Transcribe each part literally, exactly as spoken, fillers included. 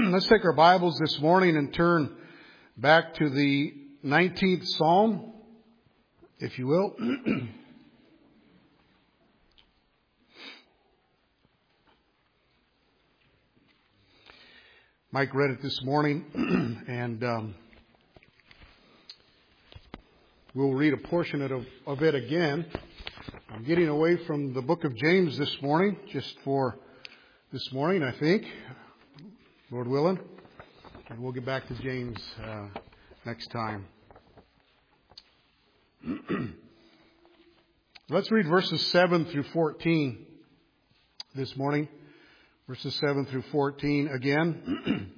Let's take our Bibles this morning and turn back to the nineteenth Psalm, if you will. Mike read it this morning, and um, we'll read a portion of, of it again. I'm getting away from the book of James this morning, just for this morning, I think, Lord willing. And we'll get back to James uh, next time. Let's read verses seven through fourteen this morning. Verses seven through fourteen again.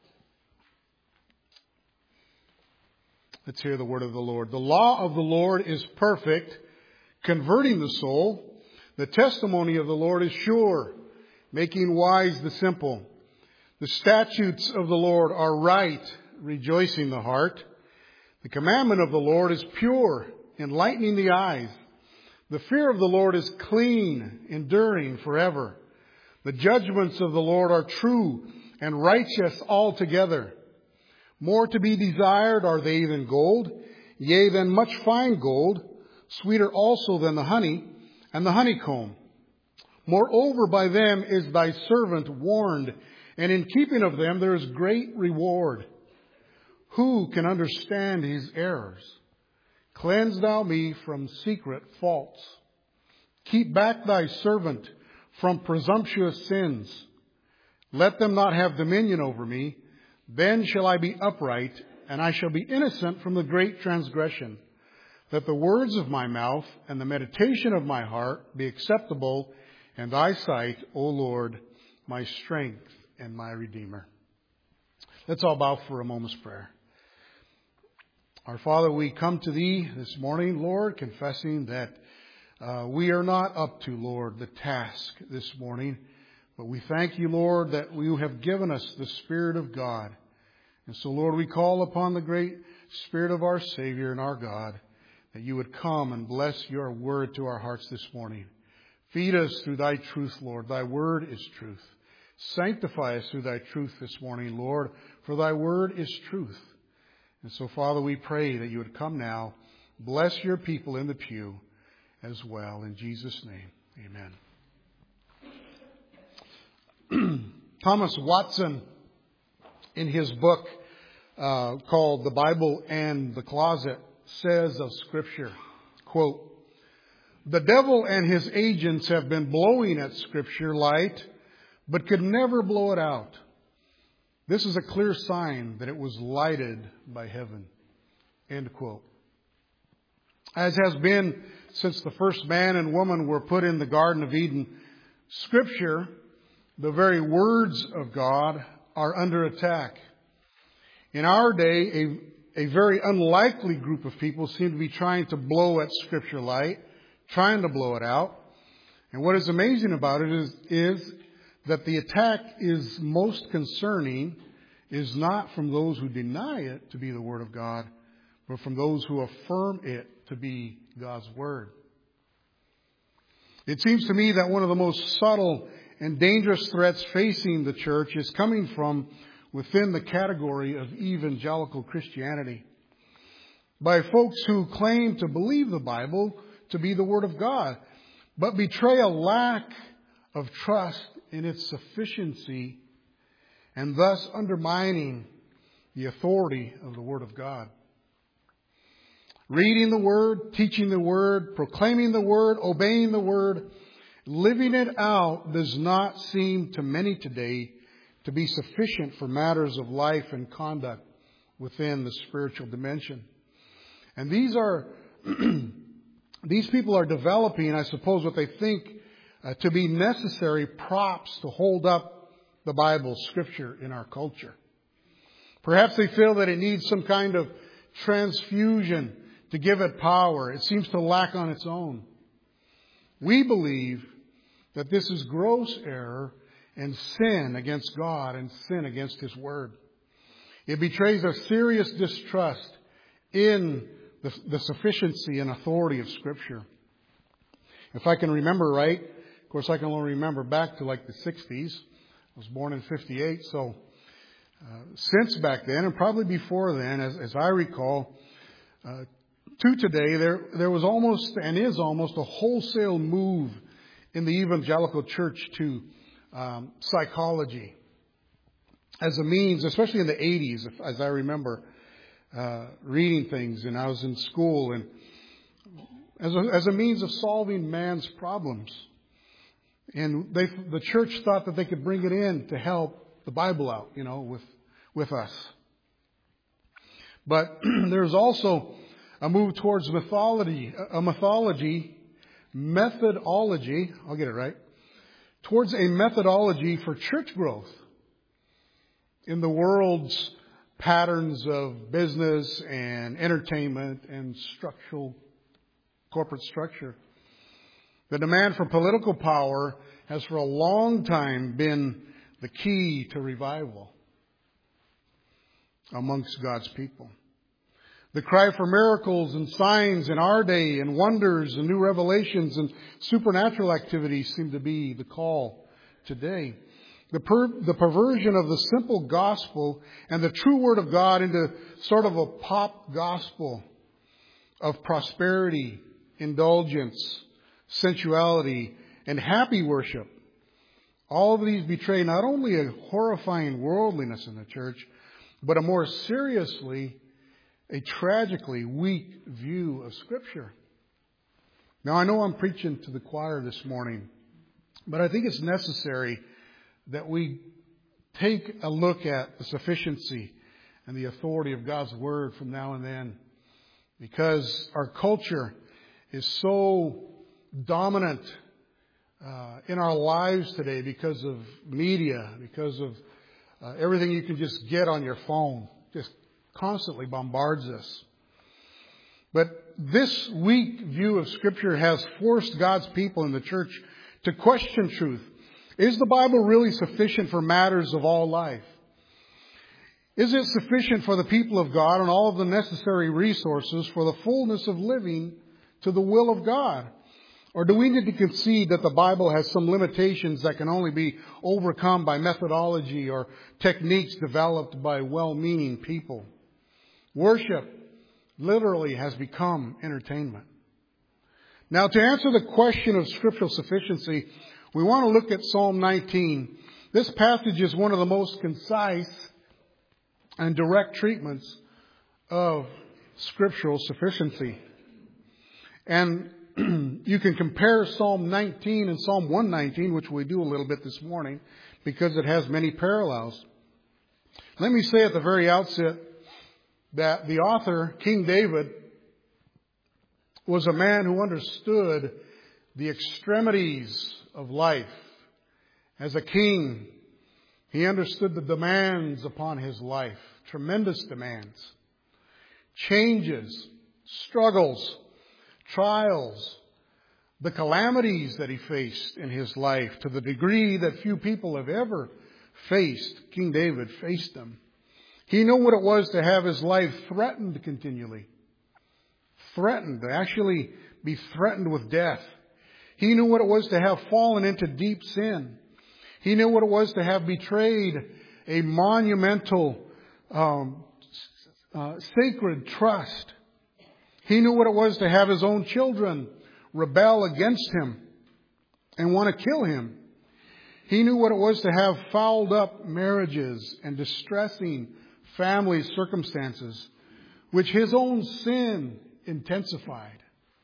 Let's hear the word of the Lord. The law of the Lord is perfect, converting the soul. The testimony of the Lord is sure, making wise the simple. The statutes of the Lord are right, rejoicing the heart. The commandment of the Lord is pure, enlightening the eyes. The fear of the Lord is clean, enduring forever. The judgments of the Lord are true and righteous altogether. More to be desired are they than gold, yea, than much fine gold, sweeter also than the honey and the honeycomb. Moreover, by them is thy servant warned, and in keeping of them there is great reward. Who can understand his errors? Cleanse thou me from secret faults. Keep back thy servant from presumptuous sins. Let them not have dominion over me. Then shall I be upright, and I shall be innocent from the great transgression. Let the words of my mouth and the meditation of my heart be acceptable in thy sight, O Lord, my strength and my Redeemer. Let's all bow for a moment's prayer. Our Father, we come to thee this morning, Lord, confessing that Uh, we are not up to, Lord, the task this morning, but we thank you, Lord, that you have given us the Spirit of God. And so, Lord, we call upon the great Spirit of our Savior and our God, that you would come and bless your word to our hearts this morning. Feed us through thy truth, Lord. Thy word is truth. Sanctify us through thy truth this morning, Lord, for thy word is truth. And so, Father, we pray that you would come now, bless your people in the pew as well. In Jesus' name, amen. Thomas Watson, in his book uh, called The Bible and the Closet, says of Scripture, quote, "The devil and his agents have been blowing at Scripture light, but could never blow it out. This is a clear sign that it was lighted by heaven." End quote. As has been since the first man and woman were put in the Garden of Eden, Scripture, the very words of God, are under attack. In our day, a, a very unlikely group of people seem to be trying to blow at Scripture light, trying to blow it out. And what is amazing about it is, is that the attack is most concerning is not from those who deny it to be the Word of God, but from those who affirm it to be God's Word. It seems to me that one of the most subtle and dangerous threats facing the church is coming from within the category of evangelical Christianity, by folks who claim to believe the Bible to be the Word of God, but betray a lack of trust in its sufficiency and thus undermining the authority of the Word of God. Reading the Word, teaching the Word, proclaiming the Word, obeying the Word, living it out does not seem to many today to be sufficient for matters of life and conduct within the spiritual dimension. And these are, these people are developing, I suppose, what they think uh, to be necessary props to hold up the Bible, Scripture, in our culture. Perhaps they feel that it needs some kind of transfusion to give it power. It seems to lack on its own. We believe that this is gross error and sin against God and sin against His Word. It betrays a serious distrust in the, the sufficiency and authority of Scripture. If I can remember right, of course I can only remember back to like the sixties. I was born in fifty-eight, so Uh, since back then, and probably before then, as, as I recall, uh, to today, there, there was almost and is almost a wholesale move in the evangelical church to um, psychology as a means, especially in the eighties, as I remember uh, reading things, and I was in school, and as a, as a means of solving man's problems. And they, the church thought that they could bring it in to help the Bible out, you know, with with us. But there's also a move towards mythology, a mythology, methodology, I'll get it right, towards a methodology for church growth in the world's patterns of business and entertainment and structural, corporate structure. The demand for political power has for a long time been the key to revival amongst God's people. The cry for miracles and signs in our day and wonders and new revelations and supernatural activities seem to be the call today. The, per, the perversion of the simple gospel and the true word of God into sort of a pop gospel of prosperity, indulgence, sensuality, and happy worship. All of these betray not only a horrifying worldliness in the church, but a more seriously, a tragically weak view of Scripture. Now, I know I'm preaching to the choir this morning, but I think it's necessary that we take a look at the sufficiency and the authority of God's Word from now and then, because our culture is so dominant uh, in our lives today because of media, because of uh, everything you can just get on your phone, just constantly bombards us. But this weak view of Scripture has forced God's people in the church to question truth. Is the Bible really sufficient for matters of all life? Is it sufficient for the people of God and all of the necessary resources for the fullness of living to the will of God? Or do we need to concede that the Bible has some limitations that can only be overcome by methodology or techniques developed by well-meaning people? Worship literally has become entertainment. Now, to answer the question of scriptural sufficiency, we want to look at Psalm nineteen. This passage is one of the most concise and direct treatments of scriptural sufficiency. And you can compare Psalm nineteen and Psalm one nineteen, which we do a little bit this morning, because it has many parallels. Let me say at the very outset that the author, King David, was a man who understood the extremities of life. As a king, he understood the demands upon his life, tremendous demands, changes, struggles, trials, the calamities that he faced in his life to the degree that few people have ever faced. King David faced them. He knew what it was to have his life threatened continually. Threatened, to actually be threatened with death. He knew what it was to have fallen into deep sin. He knew what it was to have betrayed a monumental, um, uh, sacred trust. He knew what it was to have his own children rebel against him and want to kill him. He knew what it was to have fouled up marriages and distressing family circumstances, which his own sin intensified.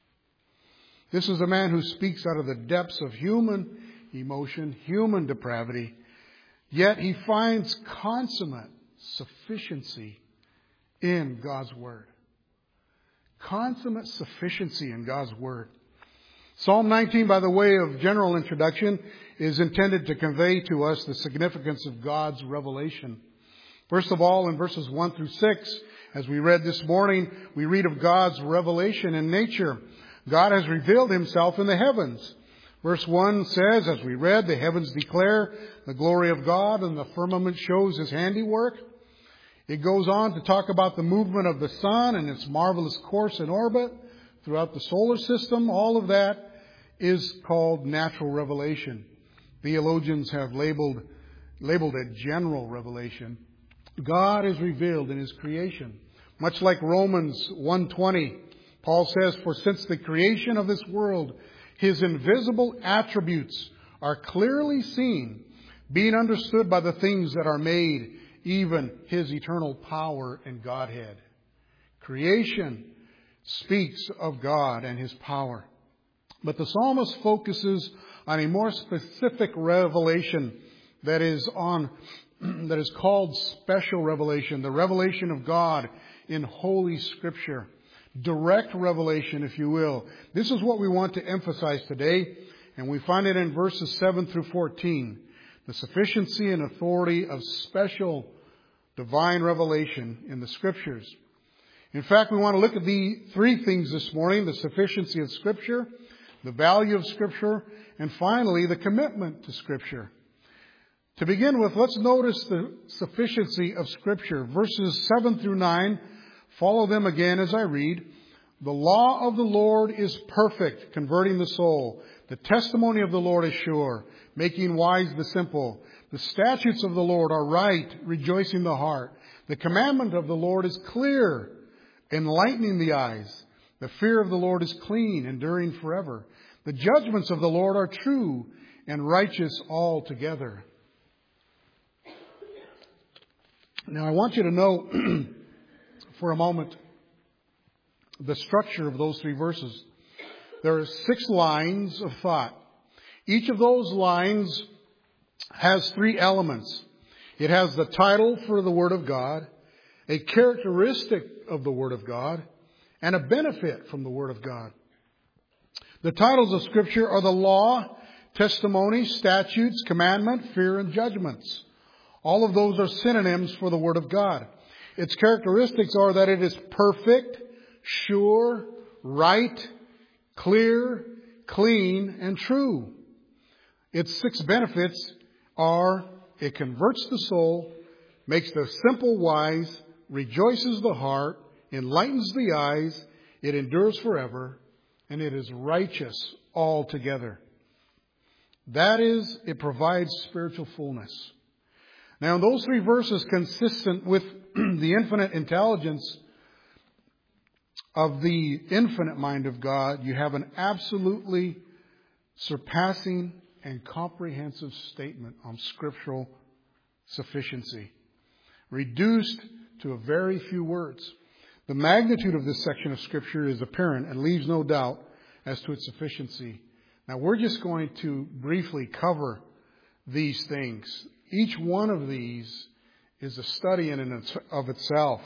This is a man who speaks out of the depths of human emotion, human depravity, yet he finds consummate sufficiency in God's Word. Consummate sufficiency in God's Word. Psalm nineteen, by the way of general introduction, is intended to convey to us the significance of God's revelation. First of all, in verses one through six, as we read this morning, we read of God's revelation in nature. God has revealed himself in the heavens. Verse one says, as we read, the heavens declare the glory of God and the firmament shows his handiwork. It goes on to talk about the movement of the sun and its marvelous course in orbit throughout the solar system. All of that is called natural revelation. Theologians have labeled, labeled it general revelation. God is revealed in His creation. Much like Romans one twenty, Paul says, "For since the creation of this world, His invisible attributes are clearly seen, being understood by the things that are made, even His eternal power and Godhead." Creation speaks of God and His power. But the psalmist focuses on a more specific revelation that is on that is called special revelation, the revelation of God in Holy Scripture. Direct revelation, if you will. This is what we want to emphasize today, and we find it in verses seven through fourteen. The sufficiency and authority of special divine revelation in the Scriptures. In fact, we want to look at the three things this morning: the sufficiency of Scripture, the value of Scripture, and finally, the commitment to Scripture. To begin with, let's notice the sufficiency of Scripture. Verses seven through nine, follow them again as I read. "The law of the Lord is perfect, converting the soul. The testimony of the Lord is sure, making wise the simple. The statutes of the Lord are right, rejoicing the heart. The commandment of the Lord is clear, enlightening the eyes. The fear of the Lord is clean, enduring forever. The judgments of the Lord are true and righteous altogether." Now, I want you to know for a moment the structure of those three verses. There are six lines of thought. Each of those lines has three elements. It has the title for the Word of God, a characteristic of the Word of God, and a benefit from the Word of God. The titles of Scripture are the law, testimony, statutes, commandment, fear, and judgments. All of those are synonyms for the Word of God. Its characteristics are that it is perfect, sure, right, clear, clean, and true. Its six benefits are: it converts the soul, makes the simple wise, rejoices the heart, enlightens the eyes, it endures forever, and it is righteous altogether. That is, it provides spiritual fullness. Now, in those three verses, consistent with the infinite intelligence of the infinite mind of God, you have an absolutely surpassing and comprehensive statement on scriptural sufficiency, reduced to a very few words. The magnitude of this section of Scripture is apparent and leaves no doubt as to its sufficiency. Now, we're just going to briefly cover these things. Each one of these is a study in and of itself.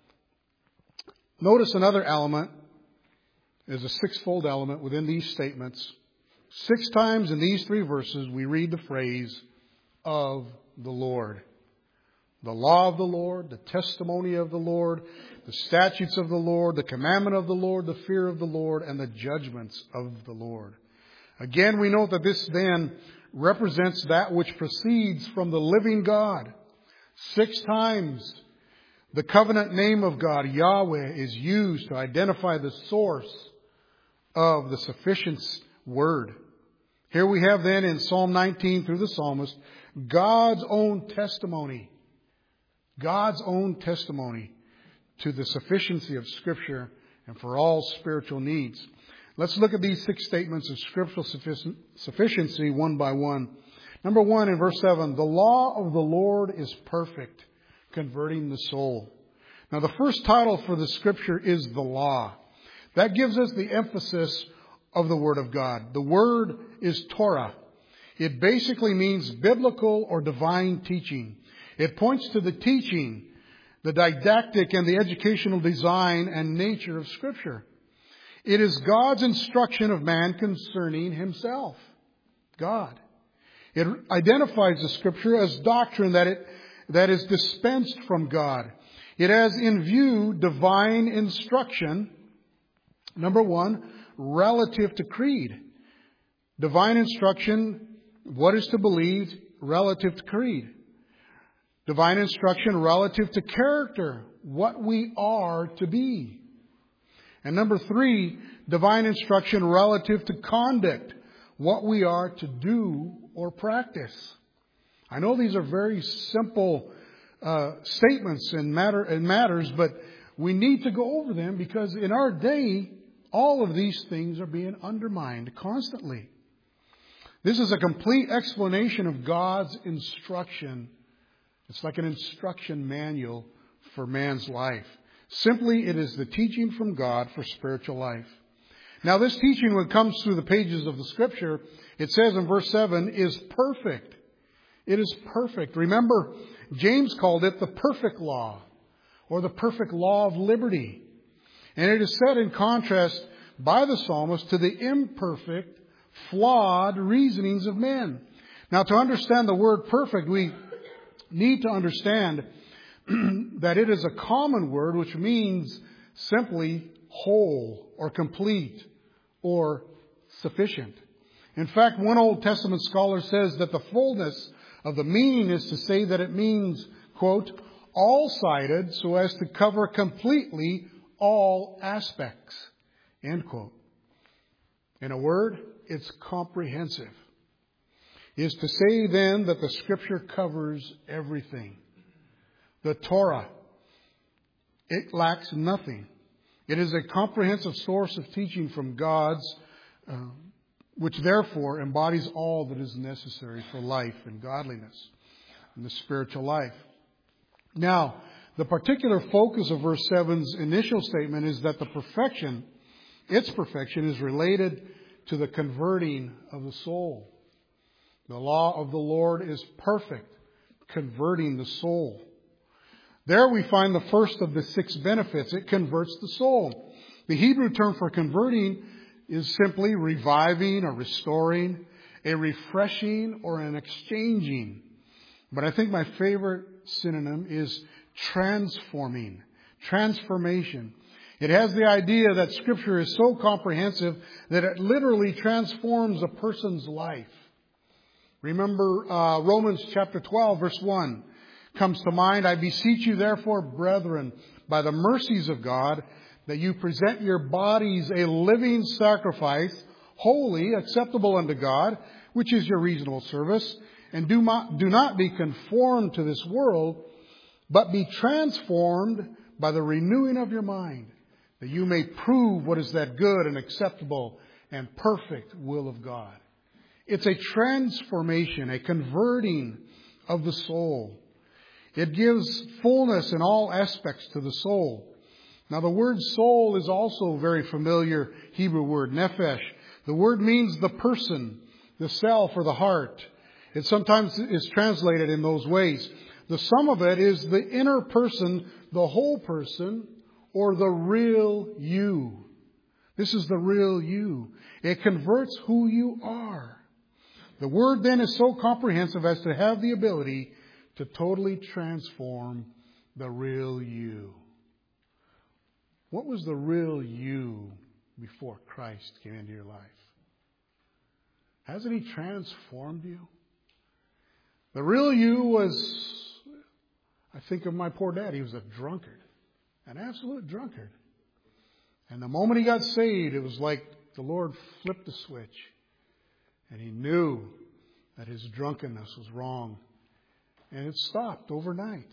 Notice another element is a sixfold element within these statements. Six times in these three verses we read the phrase, "of the Lord." The law of the Lord, the testimony of the Lord, the statutes of the Lord, the commandment of the Lord, the fear of the Lord, and the judgments of the Lord. Again, we note that this then represents that which proceeds from the living God. Six times the covenant name of God, Yahweh, is used to identify the source of the sufficient word. Here we have then in Psalm nineteen through the psalmist, God's own testimony. God's own testimony to the sufficiency of Scripture and for all spiritual needs. Let's look at these six statements of scriptural sufficiency one by one. Number one, in verse seven, "The law of the Lord is perfect, converting the soul." Now, the first title for the Scripture is the law. That gives us the emphasis of the Word of God. The word is Torah. It basically means biblical or divine teaching. It points to the teaching, the didactic and the educational design and nature of Scripture. It is God's instruction of man concerning himself, God. It identifies the Scripture as doctrine that it that is dispensed from God. It has in view divine instruction. Number one, relative to creed. Divine instruction, what is to believe relative to creed. Divine instruction relative to character, what we are to be. And number three, divine instruction relative to conduct, what we are to do or practice. I know these are very simple uh, statements and matter and matters, but we need to go over them because in our day, all of these things are being undermined constantly. This is a complete explanation of God's instruction. It's like an instruction manual for man's life. Simply, it is the teaching from God for spiritual life. Now, this teaching, when it comes through the pages of the Scripture, it says in verse seven, is perfect. It is perfect. Remember, James called it the perfect law, or the perfect law of liberty. And it is set in contrast by the psalmist to the imperfect, flawed reasonings of men. Now, to understand the word perfect, we need to understand that it is a common word which means simply whole or complete or sufficient. In fact, one Old Testament scholar says that the fullness of the meaning is to say that it means, quote, all-sided so as to cover completely all aspects, end quote. In a word, it's comprehensive. Is to say then that the Scripture covers everything. The Torah, it lacks nothing. It is a comprehensive source of teaching from God's, uh, which therefore embodies all that is necessary for life and godliness and the spiritual life. Now, the particular focus of verse seven's initial statement is that the perfection, its perfection, is related to the converting of the soul. The law of the Lord is perfect, converting the soul. There we find the first of the six benefits. It converts the soul. The Hebrew term for converting is simply reviving or restoring, a refreshing or an exchanging. But I think my favorite synonym is transforming, transformation. It has the idea that Scripture is so comprehensive that it literally transforms a person's life. Remember uh, Romans chapter twelve, verse one comes to mind. I beseech you, therefore, brethren, by the mercies of God, that you present your bodies a living sacrifice, holy, acceptable unto God, which is your reasonable service. And do not, do not be conformed to this world, but be transformed by the renewing of your mind, that you may prove what is that good and acceptable and perfect will of God. It's a transformation, a converting of the soul. It gives fullness in all aspects to the soul. Now, the word soul is also a very familiar Hebrew word, nephesh. The word means the person, the self, or the heart. It sometimes is translated in those ways. The sum of it is the inner person, the whole person, or the real you. This is the real you. It converts who you are. The word then is so comprehensive as to have the ability to totally transform the real you. What was the real you before Christ came into your life? Hasn't He transformed you? The real you was, I think of my poor dad. He was a drunkard, an absolute drunkard. And the moment he got saved, it was like the Lord flipped the switch. And he knew that his drunkenness was wrong. And it stopped overnight.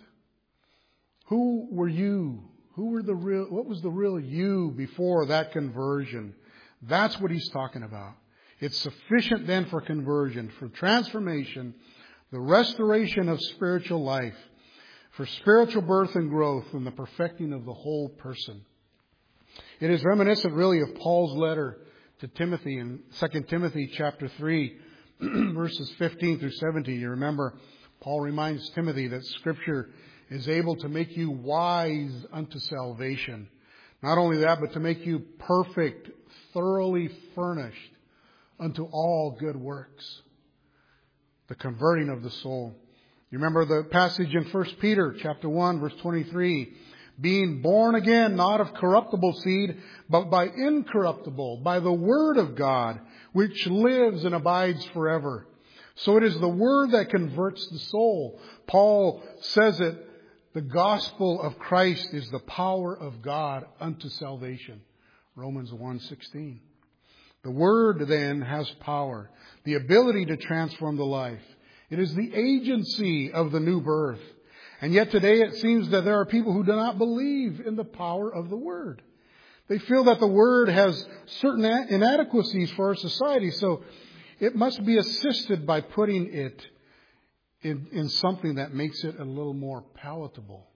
Who were you? Who were the real, what was the real you before that conversion? That's what he's talking about. It's sufficient then for conversion, for transformation, the restoration of spiritual life, for spiritual birth and growth, and the perfecting of the whole person. It is reminiscent really of Paul's letter to Timothy in Second Timothy chapter three, verses fifteen through seventeen. You remember, Paul reminds Timothy that Scripture is able to make you wise unto salvation. Not only that, but to make you perfect, thoroughly furnished unto all good works. The converting of the soul. You remember the passage in First Peter chapter one, verse twenty-three. Being born again, not of corruptible seed, but by incorruptible, by the word of God, which lives and abides forever. So it is the word that converts the soul. Paul says it, the gospel of Christ is the power of God unto salvation. Romans one sixteen. The word then has power, the ability to transform the life. It is the agency of the new birth. And yet today it seems that there are people who do not believe in the power of the Word. They feel that the Word has certain inadequacies for our society, so it must be assisted by putting it in, in something that makes it a little more palatable.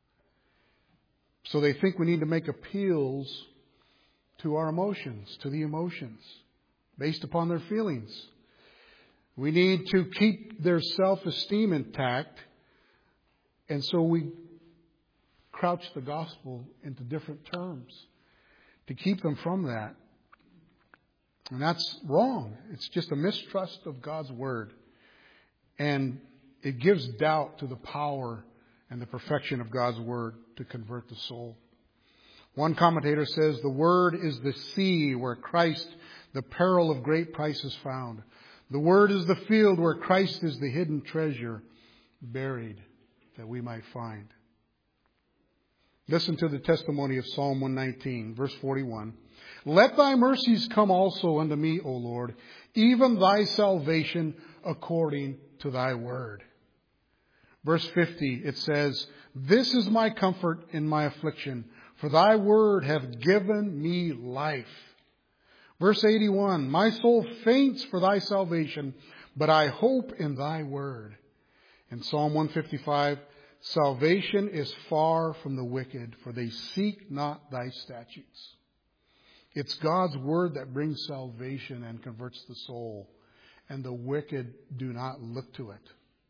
So they think we need to make appeals to our emotions, to the emotions, based upon their feelings. We need to keep their self-esteem intact, and so we crouch the gospel into different terms to keep them from that. And that's wrong. It's just a mistrust of God's Word. And it gives doubt to the power and the perfection of God's Word to convert the soul. One commentator says, the Word is the sea where Christ, the peril of great price, is found. The Word is the field where Christ is the hidden treasure buried that we might find. Listen to the testimony of Psalm one nineteen, verse forty-one. Let thy mercies come also unto me, O Lord, even thy salvation according to thy word. Verse fifty, it says, this is my comfort in my affliction, for thy word hath given me life. Verse eighty-one, my soul faints for thy salvation, but I hope in thy word. In Psalm one fifty-five, salvation is far from the wicked, for they seek not thy statutes. It's God's word that brings salvation and converts the soul, and the wicked do not look to it.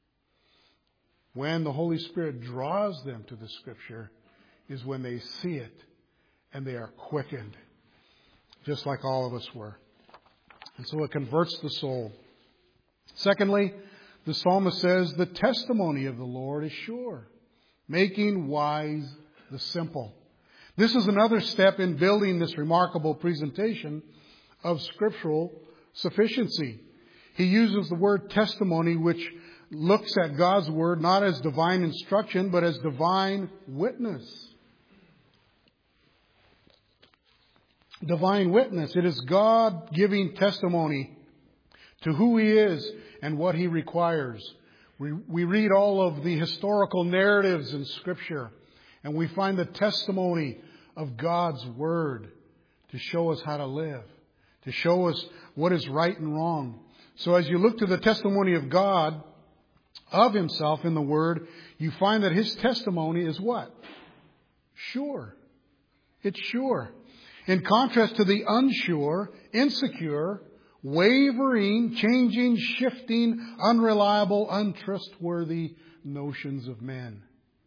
When the Holy Spirit draws them to the Scripture is when they see it and they are quickened, just like all of us were. And so it converts the soul. Secondly, the psalmist says, the testimony of the Lord is sure, making wise the simple. This is another step in building this remarkable presentation of scriptural sufficiency. He uses the word testimony, which looks at God's word not as divine instruction, but as divine witness. Divine witness. It is God giving testimony to who He is and what He requires. We, we read all of the historical narratives in Scripture, and we find the testimony of God's Word to show us how to live, to show us what is right and wrong. So as you look to the testimony of God, of Himself in the Word, you find that His testimony is what? Sure. It's sure. In contrast to the unsure, insecure, wavering, changing, shifting, unreliable, untrustworthy notions of men.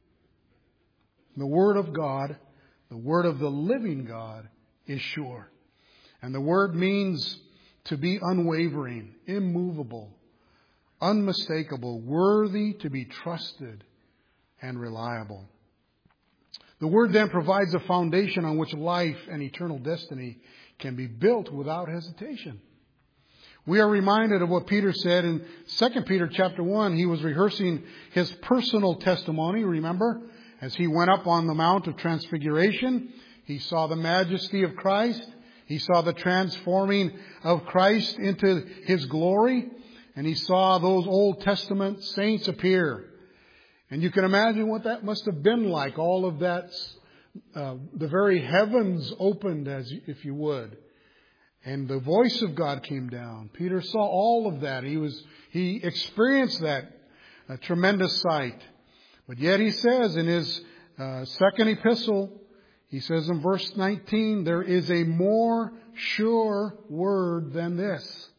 The Word of God, the Word of the living God, is sure. And the Word means to be unwavering, immovable, unmistakable, worthy to be trusted and reliable. The Word then provides a foundation on which life and eternal destiny can be built without hesitation. We are reminded of what Peter said in Second Peter chapter one. He was rehearsing his personal testimony, remember? As he went up on the Mount of Transfiguration, he saw the majesty of Christ. He saw the transforming of Christ into His glory. And he saw those Old Testament saints appear. And you can imagine what that must have been like. All of that, uh, the very heavens opened, as if you would. And the voice of God came down. Peter saw all of that. He was, he experienced that a tremendous sight. But yet he says in his uh, second epistle, he says in verse nineteen, there is a more sure word than this.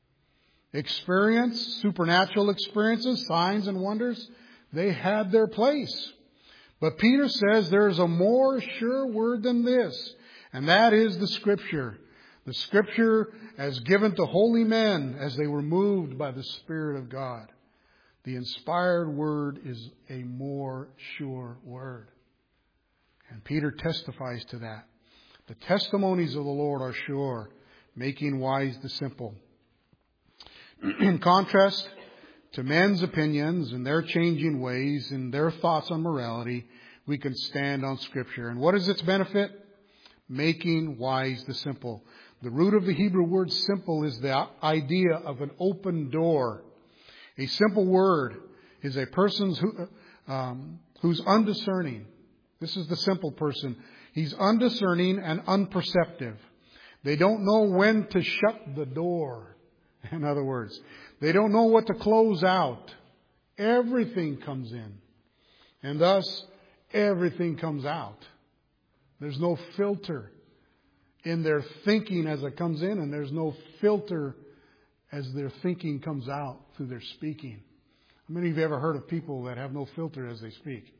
Experience, supernatural experiences, signs and wonders, they had their place. But Peter says there is a more sure word than this, and that is the Scripture. The Scripture as given to holy men as they were moved by the Spirit of God. The inspired Word is a more sure word. And Peter testifies to that. The testimonies of the Lord are sure, making wise the simple. In contrast to men's opinions and their changing ways and their thoughts on morality, we can stand on Scripture. And what is its benefit? Making wise the simple. The root of the Hebrew word simple is the idea of an open door. A simple word is a person's who, um, who's undiscerning. This is the simple person. He's undiscerning and unperceptive. They don't know when to shut the door. In other words, they don't know what to close out. Everything comes in. And thus, everything comes out. There's no filter in their thinking as it comes in, and there's no filter as their thinking comes out through their speaking. How many of you have ever heard of people that have no filter as they speak?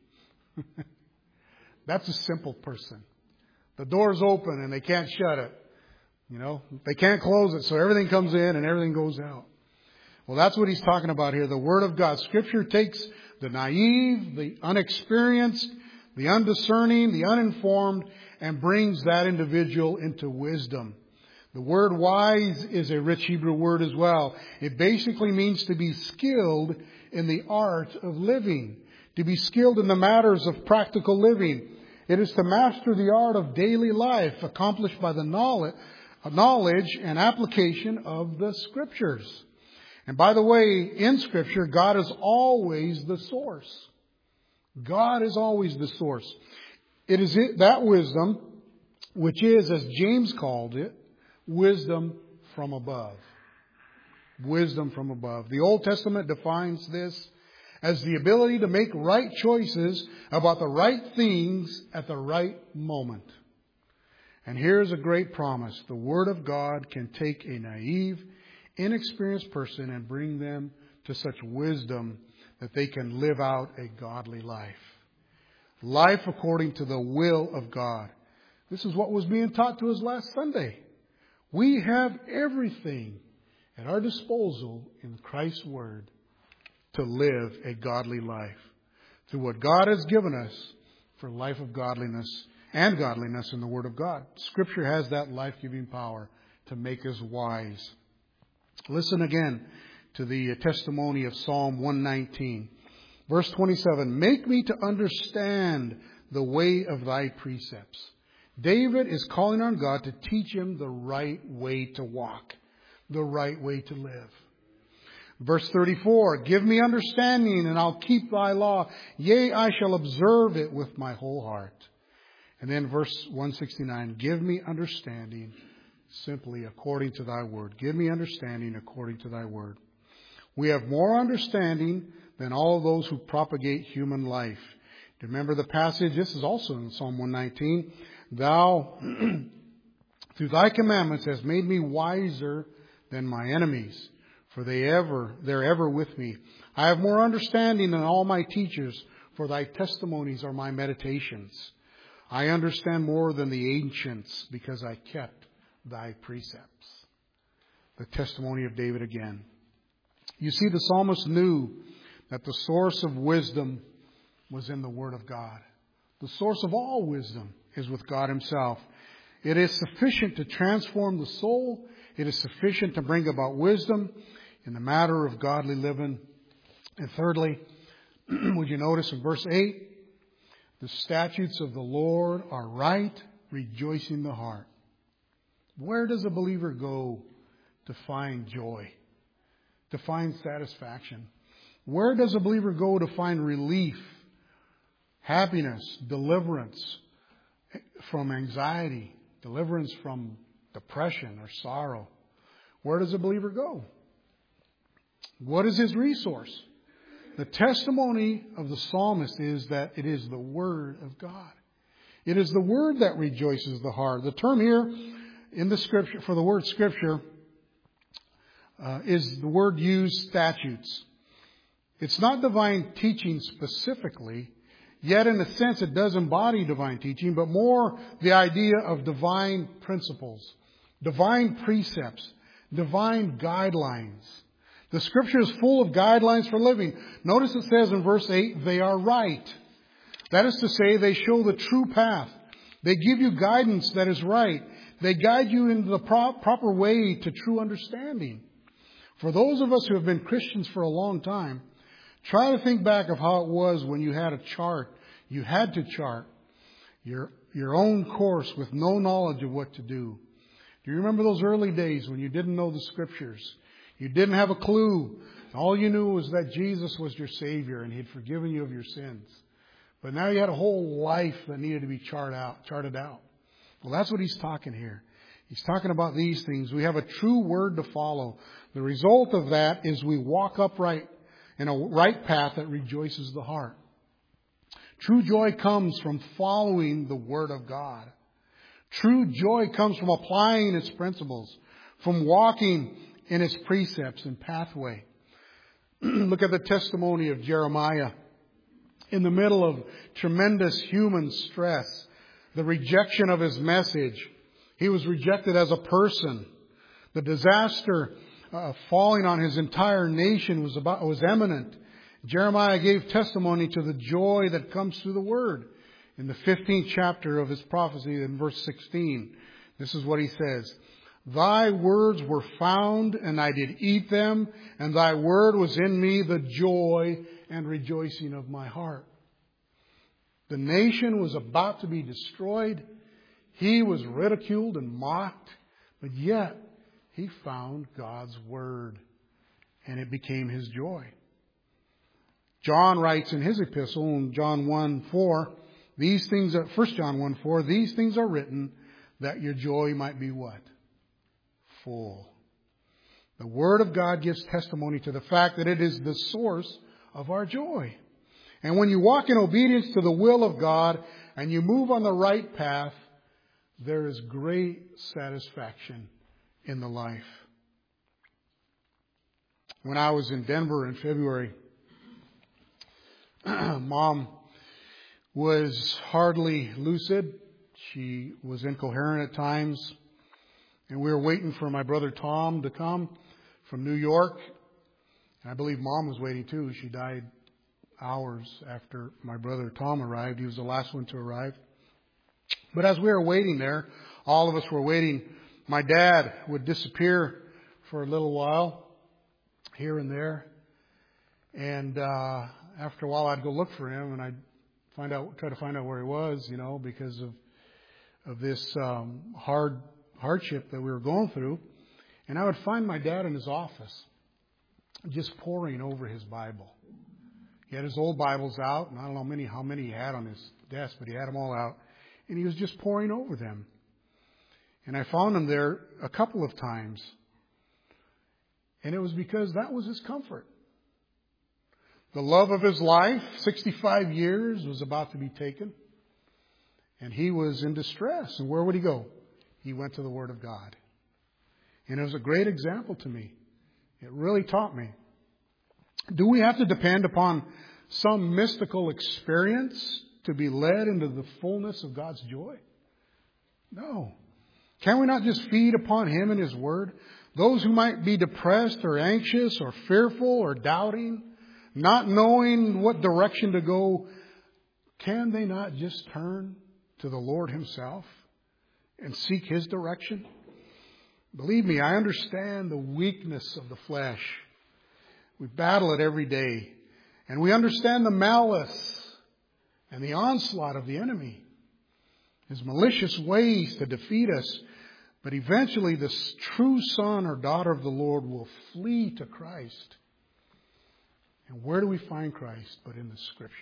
That's a simple person. The door's open and they can't shut it. You know, they can't close it, so everything comes in and everything goes out. Well, that's what he's talking about here. The Word of God. Scripture takes the naive, the unexperienced, the undiscerning, the uninformed, and brings that individual into wisdom. The word wise is a rich Hebrew word as well. It basically means to be skilled in the art of living, to be skilled in the matters of practical living. It is to master the art of daily life accomplished by the knowledge, knowledge and application of the Scriptures. And by the way, in Scripture, God is always the source. God is always the source. It is that wisdom, which is, as James called it, wisdom from above. Wisdom from above. The Old Testament defines this as the ability to make right choices about the right things at the right moment. And here's a great promise. The Word of God can take a naive, inexperienced person and bring them to such wisdom that they can live out a godly life. Life according to the will of God. This is what was being taught to us last Sunday. We have everything at our disposal in Christ's Word to live a godly life. Through what God has given us for life of godliness and godliness in the Word of God. Scripture has that life-giving power to make us wise. Listen again to the testimony of Psalm one nineteen. Verse twenty-seven, make me to understand the way of thy precepts. David is calling on God to teach him the right way to walk, the right way to live. Verse thirty-four, give me understanding and I'll keep thy law. Yea, I shall observe it with my whole heart. And then verse one sixty-nine, give me understanding simply according to thy word. Give me understanding according to thy word. We have more understanding than all those who propagate human life. Do you remember the passage? This is also in Psalm one nineteen. Thou, through thy commandments, hast made me wiser than my enemies, for they ever, they're ever with me. I have more understanding than all my teachers, for thy testimonies are my meditations. I understand more than the ancients, because I kept thy precepts. The testimony of David again. You see, the psalmist knew that the source of wisdom was in the Word of God. The source of all wisdom is with God Himself. It is sufficient to transform the soul. It is sufficient to bring about wisdom in the matter of godly living. And thirdly, would you notice in verse eight, the statutes of the Lord are right, rejoicing the heart. Where does a believer go to find joy, to find satisfaction? Where does a believer go to find relief, happiness, deliverance from anxiety, deliverance from depression or sorrow? Where does a believer go? What is his resource? The testimony of the psalmist is that it is the Word of God. It is the Word that rejoices the heart. The term here in the Scripture, for the word Scripture, uh, is the word used statutes. It's not divine teaching specifically, yet in a sense it does embody divine teaching, but more the idea of divine principles, divine precepts, divine guidelines. The Scripture is full of guidelines for living. Notice it says in verse eight, they are right. That is to say, they show the true path. They give you guidance that is right. They guide you into the pro- proper way to true understanding. For those of us who have been Christians for a long time, try to think back of how it was when you had a chart. You had to chart your, your own course with no knowledge of what to do. Do you remember those early days when you didn't know the Scriptures? You didn't have a clue All you knew was that Jesus was your Savior and He had forgiven you of your sins. But now you had a whole life that needed to be charted out, charted out. Well, that's what He's talking here. He's talking about these things. We have a true word to follow. The result of that is we walk upright in a right path that rejoices the heart. True joy comes from following the Word of God. True joy comes from applying its principles, from walking in its precepts and pathway. Look at the testimony of Jeremiah. In the middle of tremendous human stress, the rejection of his message, he was rejected as a person. The disaster uh, falling on his entire nation was about was imminent. Jeremiah gave testimony to the joy that comes through the Word. In the fifteenth chapter of his prophecy, in verse sixteen, this is what he says. Thy words were found, and I did eat them, and thy word was in me the joy and rejoicing of my heart. The nation was about to be destroyed. He was ridiculed and mocked, but yet he found God's Word, and it became his joy. John writes in his epistle in John one four, these things are, First John one four, these things are written that your joy might be what? Full. The Word of God gives testimony to the fact that it is the source of our joy. And when you walk in obedience to the will of God and you move on the right path, there is great satisfaction in the life. When I was in Denver in February, Mom was hardly lucid. She was incoherent at times. And we were waiting for my brother Tom to come from New York. And I believe Mom was waiting too. She died hours after my brother Tom arrived. He was the last one to arrive. But as we were waiting there, all of us were waiting. My dad would disappear for a little while, here and there. And uh, after a while, I'd go look for him, and I'd find out, try to find out where he was, you know, because of of this um, hard hardship that we were going through. And I would find my dad in his office, just poring over his Bible. He had his old Bibles out, and I don't know many how many he had on his desk, but he had them all out, and he was just poring over them. And I found him there a couple of times, and it was because that was his comfort. The love of his life, sixty-five years, was about to be taken. And he was in distress. And where would he go? He went to the Word of God. And it was a great example to me. It really taught me. Do we have to depend upon some mystical experience to be led into the fullness of God's joy? No. Can we not just feed upon Him and His Word? Those who might be depressed or anxious or fearful or doubting, not knowing what direction to go, can they not just turn to the Lord Himself and seek His direction? Believe me, I understand the weakness of the flesh. We battle it every day. And we understand the malice and the onslaught of the enemy, his malicious ways to defeat us. But eventually the true son or daughter of the Lord will flee to Christ. And where do we find Christ but in the Scriptures?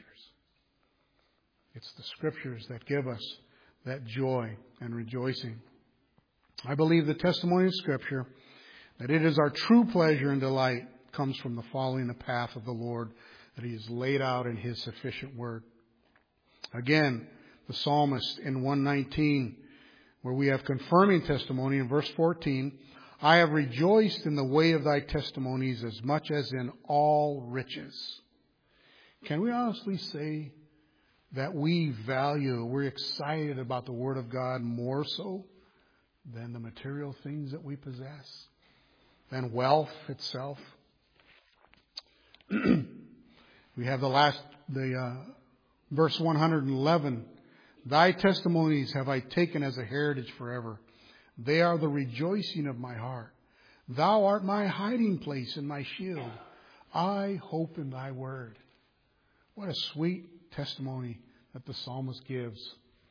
It's the Scriptures that give us that joy and rejoicing. I believe the testimony of Scripture, that it is our true pleasure and delight, comes from the following the path of the Lord that He has laid out in His sufficient Word. Again, the psalmist in one nineteen, where we have confirming testimony in verse fourteen, I have rejoiced in the way of thy testimonies as much as in all riches. Can we honestly say that we value, we're excited about the Word of God more so than the material things that we possess, than wealth itself? We have the last, the uh, verse one eleven. Thy testimonies have I taken as a heritage forever. They are the rejoicing of my heart. Thou art my hiding place and my shield. I hope in thy word. What a sweet testimony that the psalmist gives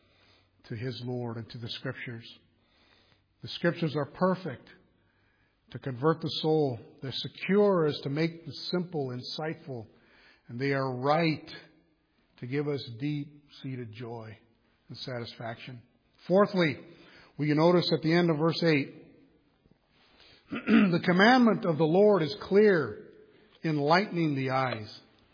to his Lord and to the Scriptures. The Scriptures are perfect to convert the soul. They're secure as to make the simple insightful. And they are right to give us deep-seated joy and satisfaction. Fourthly, we can notice at the end of verse eight, the commandment of the Lord is clear, enlightening the eyes.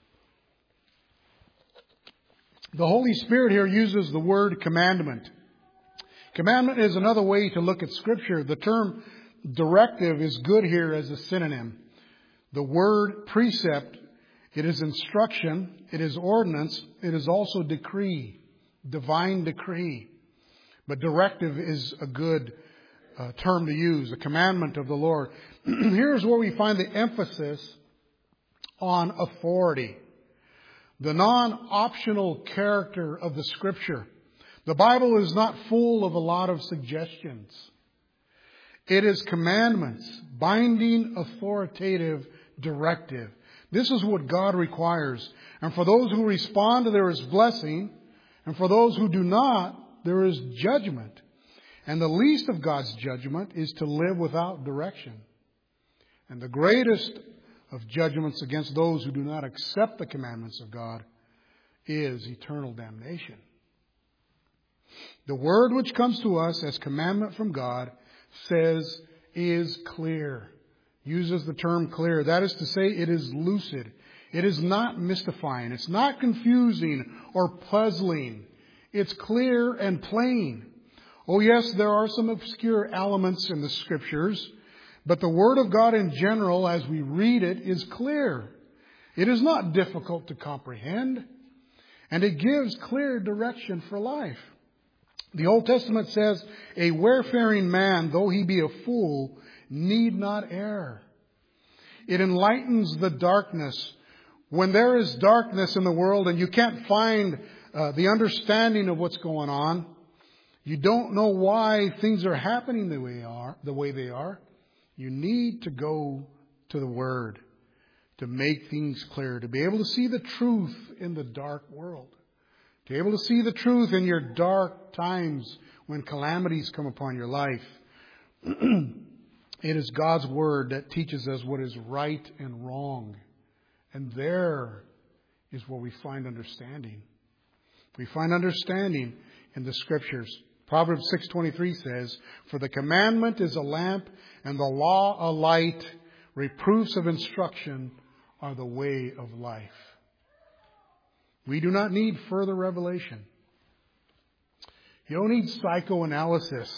The Holy Spirit here uses the word commandment. Commandment is another way to look at Scripture. The term directive is good here as a synonym. The word precept, it is instruction, it is ordinance, it is also decree, divine decree. But directive is a good uh, term to use, a commandment of the Lord. Here's where we find the emphasis on authority. The non-optional character of the Scripture. The Bible is not full of a lot of suggestions. It is commandments, binding, authoritative, directive. This is what God requires. And for those who respond, there is blessing. And for those who do not, there is judgment. And the least of God's judgment is to live without direction. And the greatest of judgments against those who do not accept the commandments of God is eternal damnation. The word which comes to us as commandment from God says is clear. Uses the term clear. That is to say, it is lucid. It is not mystifying. It's not confusing or puzzling. It's clear and plain. Oh yes, there are some obscure elements in the Scriptures, but the Word of God in general, as we read it, is clear. It is not difficult to comprehend, and it gives clear direction for life. The Old Testament says, a wayfaring man, though he be a fool, need not err. It enlightens the darkness. When there is darkness in the world and you can't find uh, the understanding of what's going on, you don't know why things are happening the way they are, the way they are, you need to go to the Word to make things clear, to be able to see the truth in the dark world. To be able to see the truth in your dark times when calamities come upon your life. It is God's Word that teaches us what is right and wrong. And there is where we find understanding. We find understanding in the Scriptures. Proverbs six twenty-three says, for the commandment is a lamp and the law a light. Reproofs of instruction are the way of life. We do not need further revelation. You don't need psychoanalysis.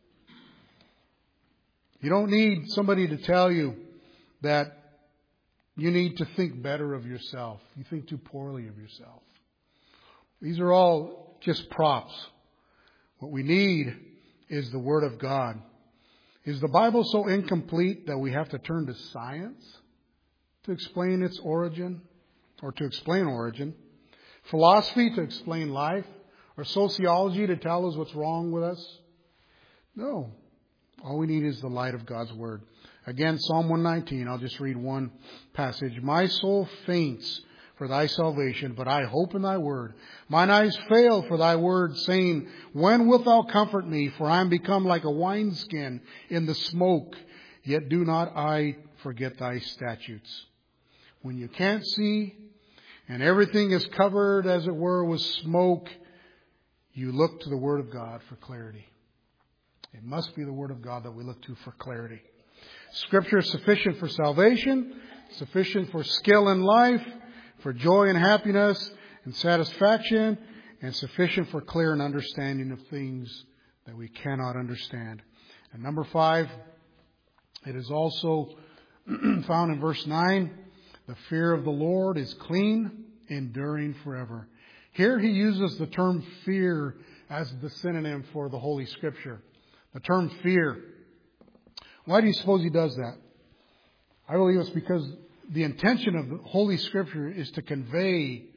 You don't need somebody to tell you that you need to think better of yourself. You think too poorly of yourself. These are all just props. What we need is the Word of God. Is the Bible so incomplete that we have to turn to science to explain its origin or to explain origin? Philosophy to explain life? Or sociology to tell us what's wrong with us? No. All we need is the light of God's Word. Again, Psalm one nineteen, I'll just read one passage. My soul faints for thy salvation, but I hope in thy word. Mine eyes fail for thy word, saying, when wilt thou comfort me? For I am become like a wineskin in the smoke, yet do not I forget thy statutes. When you can't see, and everything is covered, as it were, with smoke, you look to the Word of God for clarity. It must be the Word of God that we look to for clarity. Scripture is sufficient for salvation, sufficient for skill in life, for joy and happiness and satisfaction, and sufficient for clear and understanding of things that we cannot understand. And number five, it is also found in verse nine, the fear of the Lord is clean, enduring forever. Here he uses the term fear as the synonym for the Holy Scripture. The term fear. Why do you suppose he does that? I believe it's because the intention of the Holy Scripture is to convey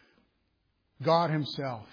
God Himself.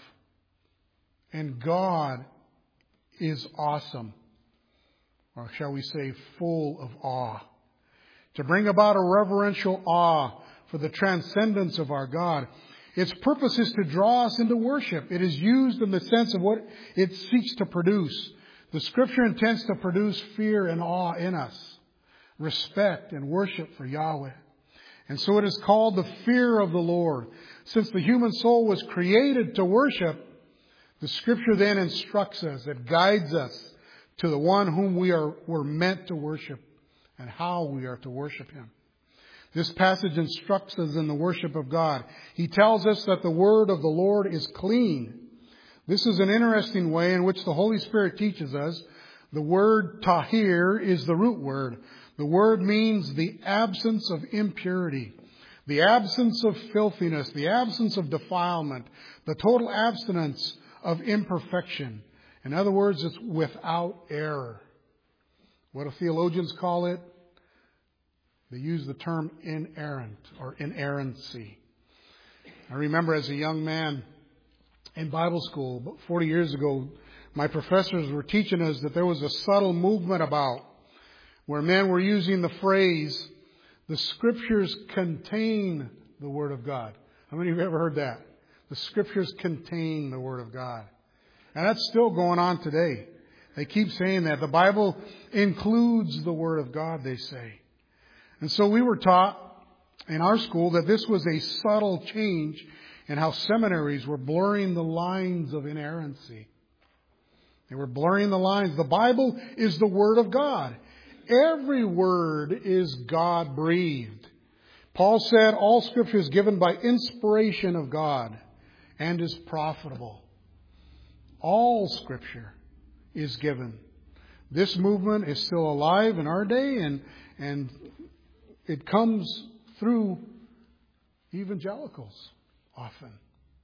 And God is awesome. Or shall we say full of awe. To bring about a reverential awe for the transcendence of our God. Its purpose is to draw us into worship. It is used in the sense of what it seeks to produce. The Scripture intends to produce fear and awe in us. respect and worship for Yahweh. And so it is called the fear of the Lord. Since the human soul was created to worship, the Scripture then instructs us, it guides us to the one whom we are were meant to worship and how we are to worship Him. This passage instructs us in the worship of God. He tells us that the word of the Lord is clean. This is an interesting way in which the Holy Spirit teaches us. The word tahir is the root word. The word means the absence of impurity, the absence of filthiness, the absence of defilement, the total abstinence of imperfection. In other words, it's without error. What do theologians call it? They use the term inerrant or inerrancy. I remember as a young man in Bible school, about forty years ago, my professors were teaching us that there was a subtle movement about where men were using the phrase, the Scriptures contain the Word of God. How many of you have ever heard that? The Scriptures contain the Word of God. And that's still going on today. They keep saying that. The Bible includes the Word of God, they say. And so we were taught in our school that this was a subtle change in how seminaries were blurring the lines of inerrancy. They were blurring the lines. The Bible is the Word of God. Every word is God-breathed. Paul said all Scripture is given by inspiration of God and is profitable. All Scripture is given. This movement is still alive in our day, and, and it comes through evangelicals often.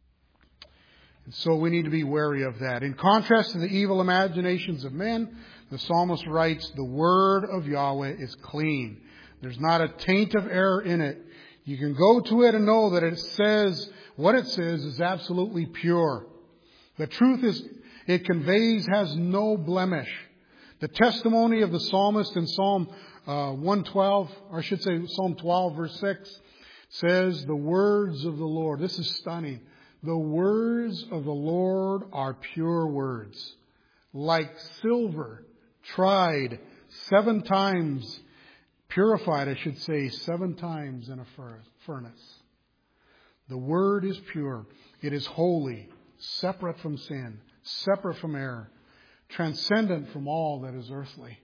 And so we need to be wary of that. In contrast to the evil imaginations of men, the psalmist writes, the word of Yahweh is clean. There's not a taint of error in it. You can go to it and know that it says, what it says is absolutely pure. The truth is, it conveys has no blemish. The testimony of the psalmist in Psalm uh, one twelve, or I should say Psalm twelve verse six, says the words of the Lord. This is stunning. The words of the Lord are pure words, like silver tried seven times, purified, I should say, seven times in a furnace. The word is pure. It is holy, separate from sin, separate from error, transcendent from all that is earthly.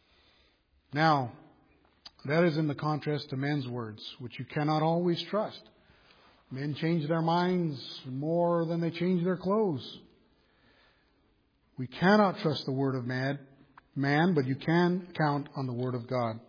Now, that is in the contrast to men's words, which you cannot always trust. Men change their minds more than they change their clothes. We cannot trust the word of man, man, but you can count on the word of God.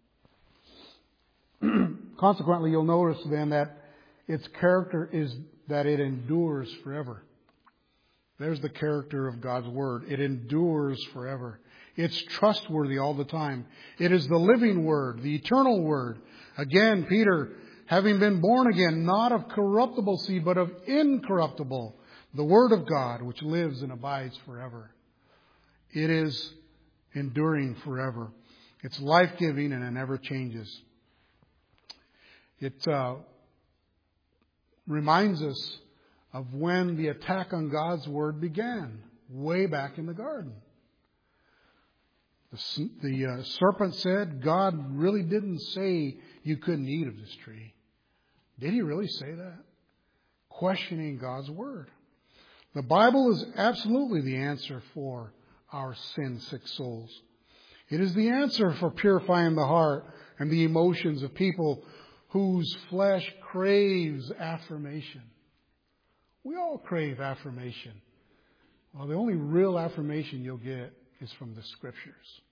Consequently, you'll notice then that its character is that it endures forever. There's the character of God's word. It endures forever. It's trustworthy all the time. It is the living word, the eternal word. Again, Peter, having been born again, not of corruptible seed, but of incorruptible, the word of God, which lives and abides forever. It is enduring forever. It's life-giving and it never changes. It uh, reminds us of when the attack on God's word began, way back in the garden. The, the uh, serpent said, God really didn't say you couldn't eat of this tree. Did he really say that? Questioning God's word. The Bible is absolutely the answer for our sin-sick souls. It is the answer for purifying the heart and the emotions of people whose flesh craves affirmation. We all crave affirmation. Well, the only real affirmation you'll get is from the Scriptures.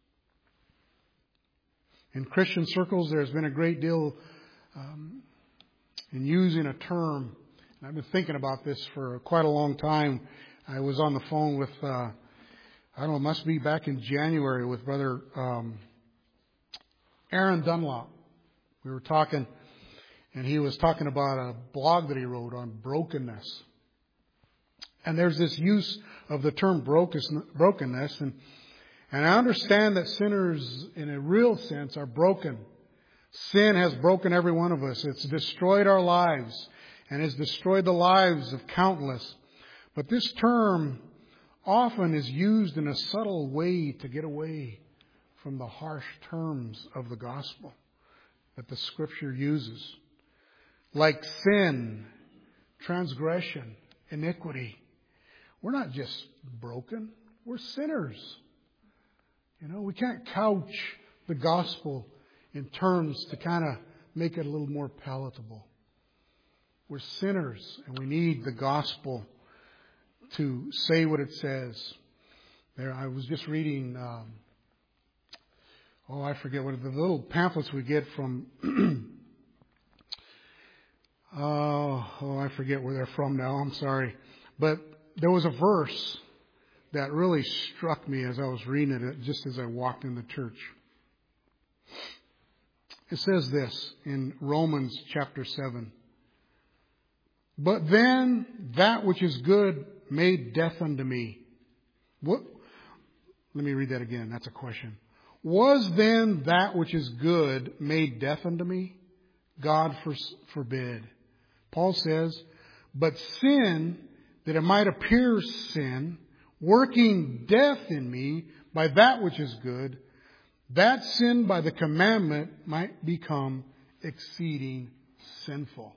In Christian circles, there's been a great deal um, in using a term, and I've been thinking about this for quite a long time. I was on the phone with, uh, I don't know, it must be back in January with Brother um, Aaron Dunlop. We were talking, and he was talking about a blog that he wrote on brokenness. And there's this use of the term brokenness, and and I understand that sinners, in a real sense, are broken. Sin has broken every one of us. It's destroyed our lives and has destroyed the lives of countless. But this term often is used in a subtle way to get away from the harsh terms of the gospel that the Scripture uses. Like sin, transgression, iniquity. We're not just broken. We're sinners. You know, we can't couch the gospel in terms to kind of make it a little more palatable. We're sinners, and we need the gospel to say what it says. There, I was just reading, um, oh, I forget what the little pamphlets we get from, oh, oh, I forget where they're from now. I'm sorry. But there was a verse that really struck me as I was reading it, just as I walked in the church. It says this in Romans chapter seven. But then that which is good made death unto me. What? Let me read that again. That's a question. Was then that which is good made death unto me? God forbid. Paul says, but sin, that it might appear sin, working death in me by that which is good, that sin by the commandment might become exceeding sinful.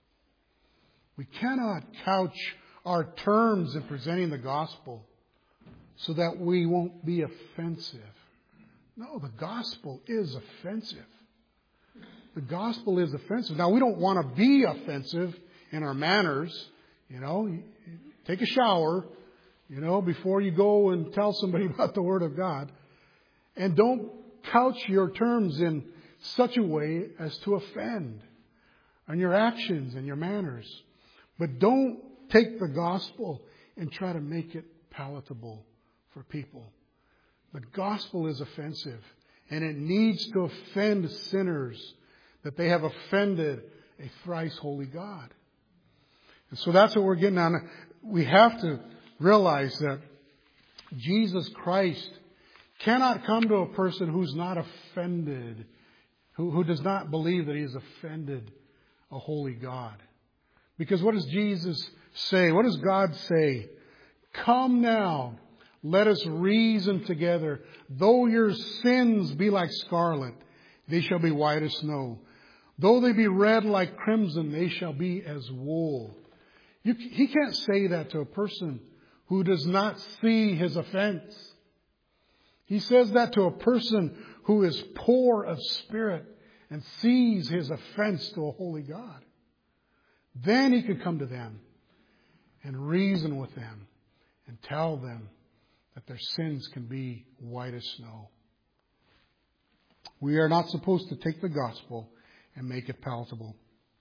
We cannot couch our terms in presenting the gospel so that we won't be offensive. No, the gospel is offensive. The gospel is offensive. Now, we don't want to be offensive in our manners. You know, take a shower, you know, before you go and tell somebody about the Word of God. And don't couch your terms in such a way as to offend on your actions and your manners. But don't take the gospel and try to make it palatable for people. The gospel is offensive, and it needs to offend sinners that they have offended a thrice holy God. And so that's what we're getting on. We have to realize that Jesus Christ cannot come to a person who's not offended, who, who does not believe that he has offended a holy God. Because what does Jesus say? What does God say? Come now, let us reason together. Though your sins be like scarlet, they shall be white as snow. Though they be red like crimson, they shall be as wool. You, he can't say that to a person who does not see his offense. He says that to a person who is poor of spirit and sees his offense to a holy God. Then he could come to them and reason with them and tell them that their sins can be white as snow. We are not supposed to take the gospel and make it palatable.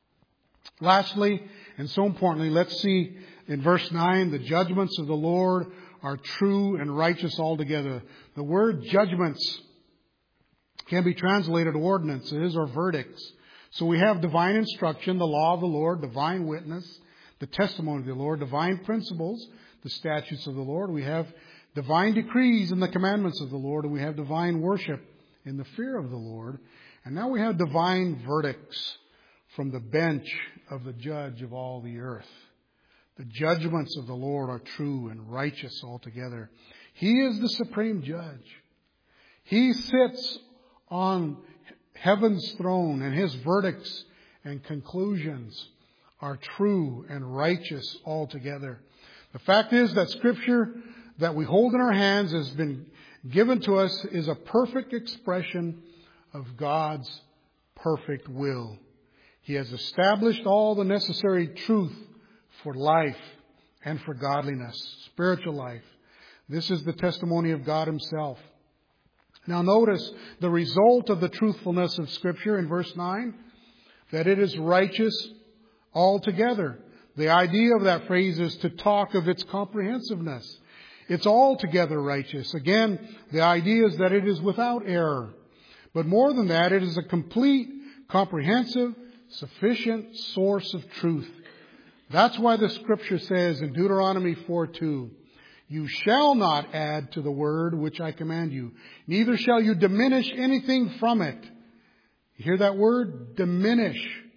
Lastly, and so importantly, let's see in verse nine, the judgments of the Lord are true and righteous altogether. The word judgments can be translated ordinances or verdicts. So we have divine instruction, the law of the Lord, divine witness, the testimony of the Lord, divine principles, the statutes of the Lord. We have divine decrees and the commandments of the Lord, and we have divine worship in the fear of the Lord. And now we have divine verdicts from the bench of the judge of all the earth. The judgments of the Lord are true and righteous altogether. He is the supreme judge. He sits on heaven's throne, and his verdicts and conclusions are true and righteous altogether. The fact is that Scripture that we hold in our hands has been given to us is a perfect expression of God's perfect will. He has established all the necessary truth for life and for godliness, spiritual life. This is the testimony of God himself. Now notice the result of the truthfulness of Scripture in verse nine, that it is righteous altogether. The idea of that phrase is to talk of its comprehensiveness. It's altogether righteous. Again, the idea is that it is without error. But more than that, it is a complete, comprehensive, sufficient source of truth. That's why the Scripture says in Deuteronomy four two, you shall not add to the word which I command you, neither shall you diminish anything from it. You hear that word? Diminish.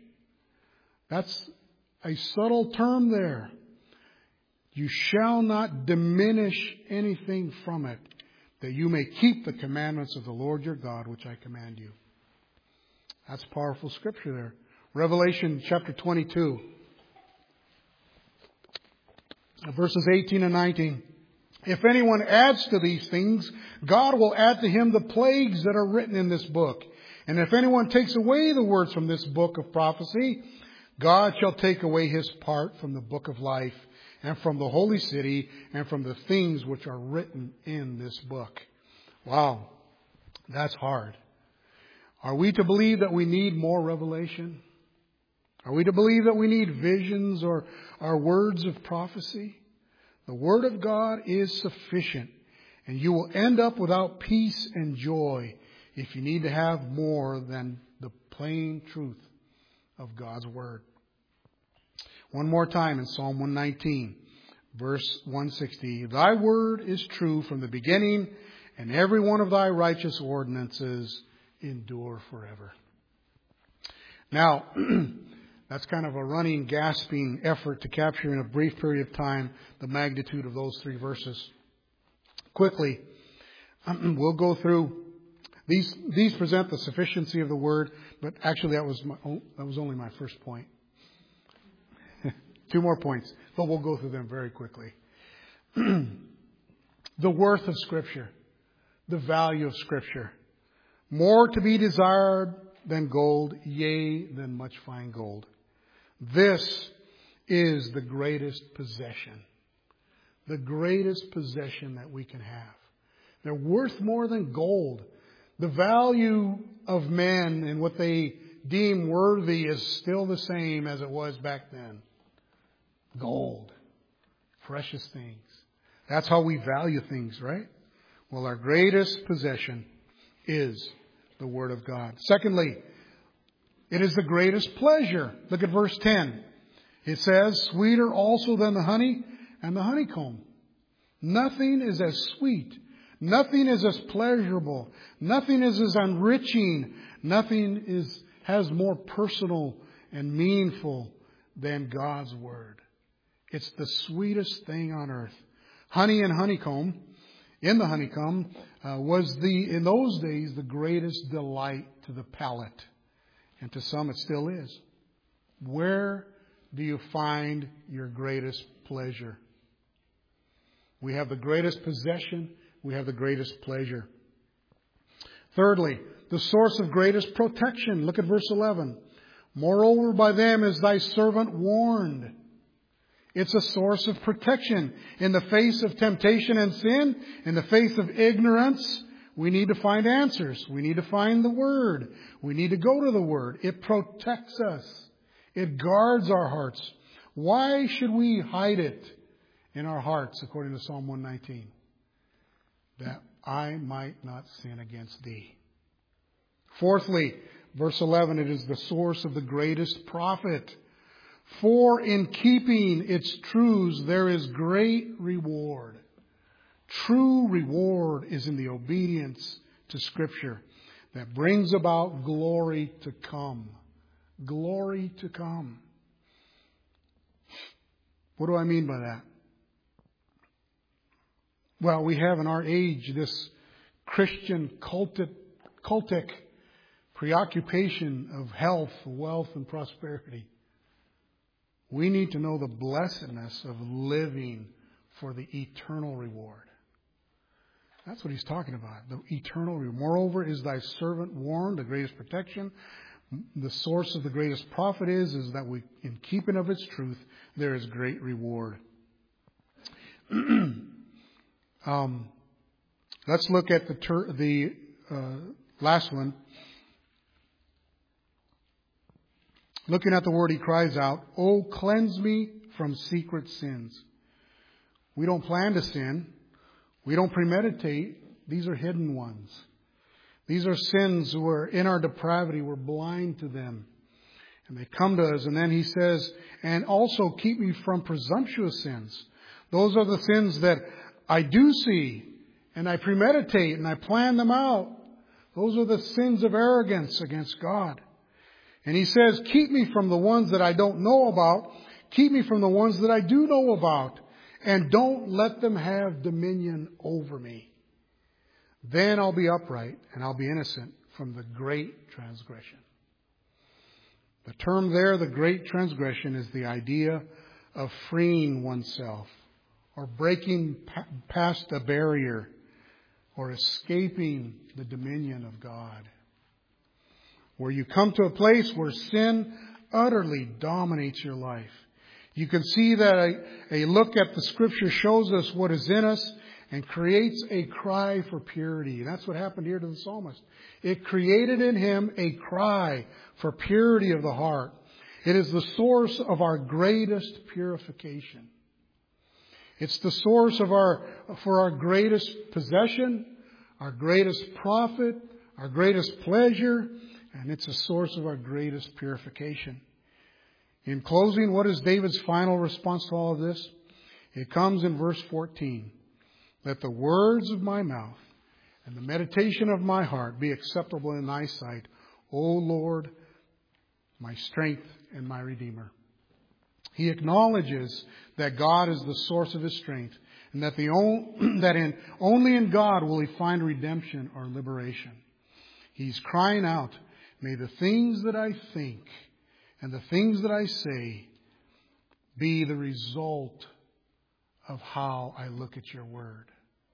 That's a subtle term there. You shall not diminish anything from it. that you may keep the commandments of the Lord your God, which I command you. That's powerful scripture there. Revelation chapter twenty-two, verses eighteen and nineteen. If anyone adds to these things, God will add to him the plagues that are written in this book. And if anyone takes away the words from this book of prophecy, God shall take away his part from the book of life and from the holy city and from the things which are written in this book. Wow, that's hard. Are we to believe that we need more revelation? Are we to believe that we need visions or, or words of prophecy? The Word of God is sufficient, and you will end up without peace and joy if you need to have more than the plain truth of God's Word. One more time in Psalm one nineteen, verse one sixty. Thy word is true from the beginning, and every one of thy righteous ordinances endure forever. Now, that's kind of a running, gasping effort to capture in a brief period of time the magnitude of those three verses. Quickly, we'll go through these. These present the sufficiency of the word, but actually that was my, that was only my first point. Two more points, but we'll go through them very quickly. The worth of Scripture, the value of Scripture, more to be desired than gold, yea, than much fine gold. This is the greatest possession. The greatest possession that we can have. They're worth more than gold. The value of men and what they deem worthy is still the same as it was back then. Gold. Precious things. That's how we value things, right? Well, our greatest possession is the Word of God. Secondly, it is the greatest pleasure. Look at verse ten. It says, sweeter also than the honey and the honeycomb. Nothing is as sweet. Nothing is as pleasurable. Nothing is as enriching. Nothing is has more personal and meaningful than God's Word. It's the sweetest thing on earth. Honey and honeycomb, in the honeycomb, uh, was the, in those days, the greatest delight to the palate. And to some it still is. Where do you find your greatest pleasure? We have the greatest possession. We have the greatest pleasure. Thirdly, the source of greatest protection. Look at verse eleven. Moreover, by them is thy servant warned. It's a source of protection. In the face of temptation and sin, in the face of ignorance, we need to find answers. We need to find the Word. We need to go to the Word. It protects us. It guards our hearts. Why should we hide it in our hearts, according to Psalm one nineteen? That I might not sin against thee. Fourthly, verse eleven, it is the source of the greatest profit. For in keeping its truths there is great reward. True reward is in the obedience to Scripture that brings about glory to come. Glory to come. What do I mean by that? Well, we have in our age this Christian cultic, cultic preoccupation of health, wealth, and prosperity. We need to know the blessedness of living for the eternal reward. That's what he's talking about, the eternal reward. Moreover, is thy servant warned, the greatest protection. The source of the greatest profit is, is that we, in keeping of its truth, there is great reward. um, let's look at the ter- the uh, last one. Looking at the word, he cries out, "Oh, cleanse me from secret sins." We don't plan to sin. We don't premeditate. These are hidden ones. These are sins where in our depravity we're blind to them. And they come to us. And then he says, and also keep me from presumptuous sins. Those are the sins that I do see and I premeditate and I plan them out. Those are the sins of arrogance against God. And he says, keep me from the ones that I don't know about. Keep me from the ones that I do know about. And don't let them have dominion over me. Then I'll be upright and I'll be innocent from the great transgression. The term there, the great transgression, is the idea of freeing oneself or breaking past a barrier or escaping the dominion of God. Where you come to a place where sin utterly dominates your life. You can see that a, a look at the Scripture shows us what is in us and creates a cry for purity. And that's what happened here to the psalmist. It created in him a cry for purity of the heart. It is the source of our greatest purification. It's the source of our, for our greatest possession, our greatest profit, our greatest pleasure, and it's a source of our greatest purification. In closing, what is David's final response to all of this? It comes in verse fourteen. Let the words of my mouth and the meditation of my heart be acceptable in thy sight, O Lord, my strength and my Redeemer. He acknowledges that God is the source of his strength and that, the on, that in, only in God will he find redemption or liberation. He's crying out, may the things that I think and the things that I say be the result of how I look at your word,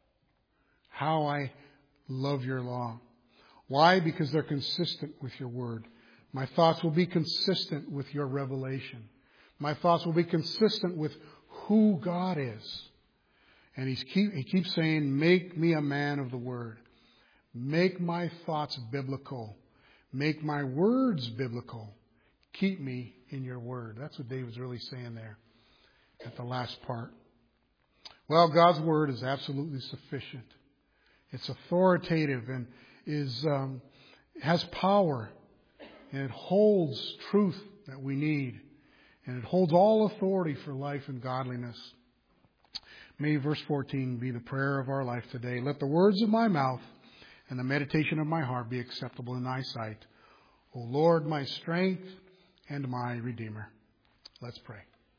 how I love your law. Why? Because they're consistent with your word. My thoughts will be consistent with your revelation. My thoughts will be consistent with who God is. And he's keep, he keeps saying, make me a man of the word. Make my thoughts biblical. Make my words biblical. Keep me in your word. That's what David's really saying there at the last part. Well, God's word is absolutely sufficient. It's authoritative and is um, has power. And it holds truth that we need. And it holds all authority for life and godliness. May verse fourteen be the prayer of our life today. Let the words of my mouth and the meditation of my heart be acceptable in thy sight, O Lord, my strength and my Redeemer. Let's pray.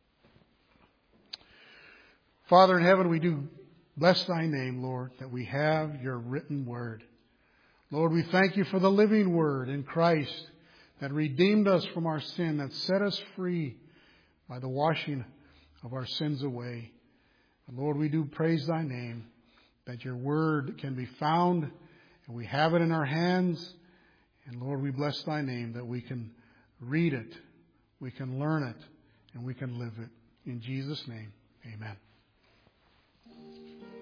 Father in heaven, we do bless thy name, Lord, that we have your written word. Lord, we thank you for the living word in Christ that redeemed us from our sin, that set us free by the washing of our sins away. And Lord, we do praise thy name that your word can be found and we have it in our hands. And Lord, we bless thy name that we can read it, we can learn it, and we can live it. In Jesus' name, amen.